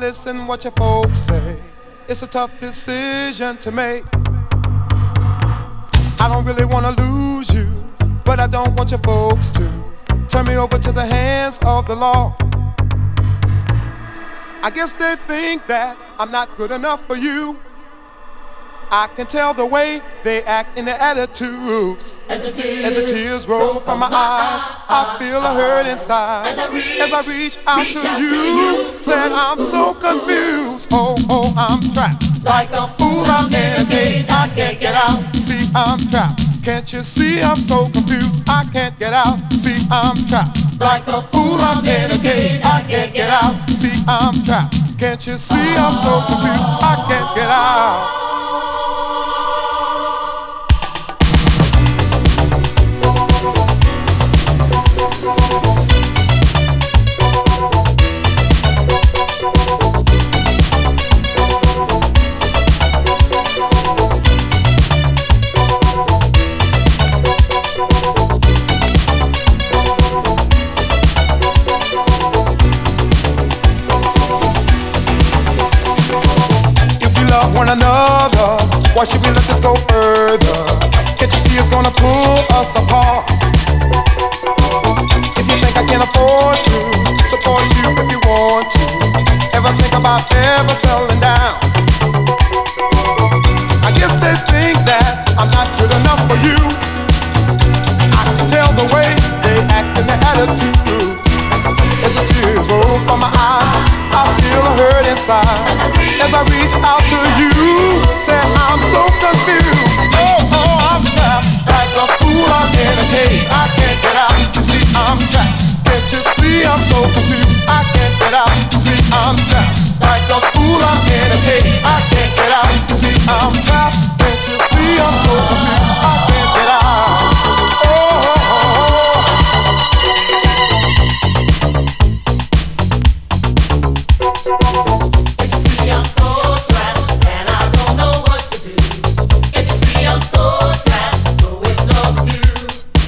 listen what your folks say. It's a tough decision to make. I don't really wanna lose you, but I don't want your folks to turn me over to the hands of the law. I guess they think that I'm not good enough for you. I can tell the way they act in their attitudes. As the tears roll from my eyes, I feel a hurt inside. As I reach out to you, said I'm so confused. Oh, I'm trapped. Like a fool, I'm in a cage, I can't get out. See, I'm trapped. Can't you see I'm so confused? I can't get out. See, I'm trapped. Like a fool, I'm in a cage, I can't get out. See, I'm trapped. Can't you see I'm so confused? I can't get out. One another, why should we let this go further? Can't you see it's gonna pull us apart? If you think I can afford to support you if you want to, ever think about ever settling down? I guess they think that I'm not good enough for you. I can tell the way they act and their attitudes. As the tears roll from my eyes, I feel a hurt inside. As I reach out to you, say I'm so confused. Oh, I'm trapped. Like a fool, I'm in a cage, I can't get out. You see, I'm trapped. Can't you see I'm so confused? I can't get out. You see, I'm trapped. Like a fool, I'm in a cage, I can't get out. You see, I'm trapped. Can't you see I'm so confused? I can't get out. Can't you see I'm so trapped and I don't know what to do? Can't you see I'm so trapped, so in love with you?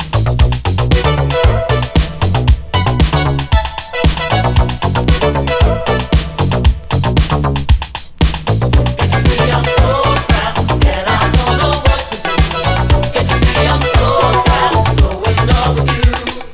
Can't you see I'm so trapped and I don't know what to do? Can't you see I'm so trapped, so in love with you?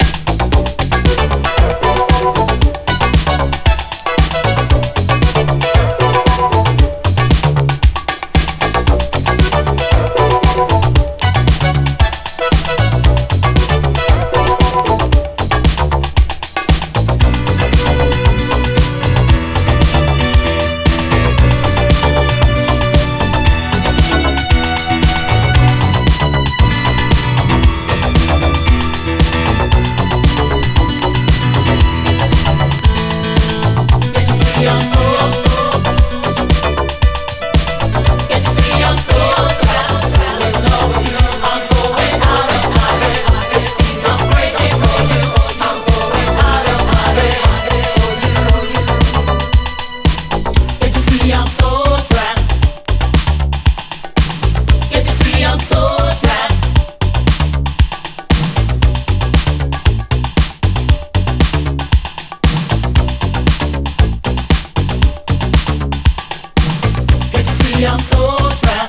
I'm so trapped.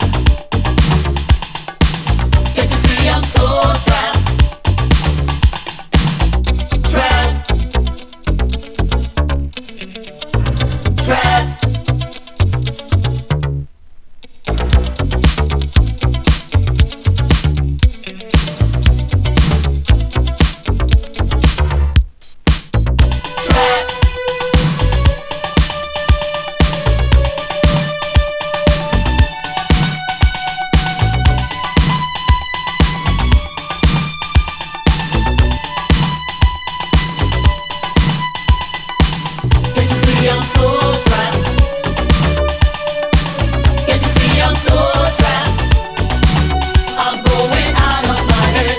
Can't you see I'm so trapped? Trapped. Trapped. I'm so trapped. Can't you see I'm so trapped? I'm going out of my head.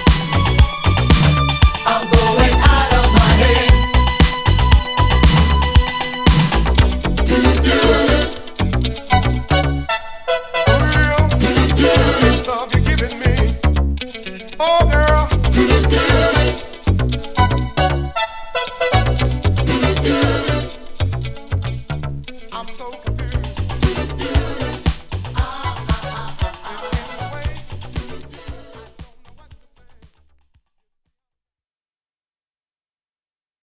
I'm going out of my head. Do-do-do. Do-do-do. This love you're giving me, oh girl. Do-do-do.